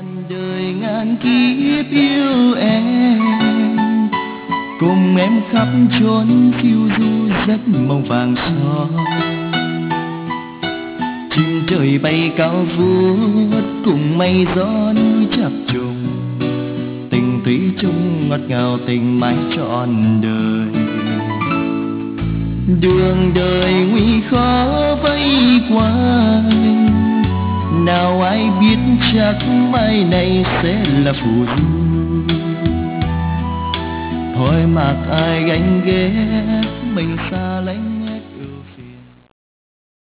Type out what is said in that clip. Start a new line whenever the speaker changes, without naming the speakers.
đời ngàn kiếp yêu em, cùng em khắp chốn phiêu du giấc mộng vàng son. Chim trời bay cao vút cùng mây gió núi chập trùng, tình thủy chung ngọt ngào tình mãi trọn đời. Đường đời nguy khó vây quanh, nào ai biết chắc mai này sẽ là phù du. Thôi mặc ai gánh ghép mình xa lánh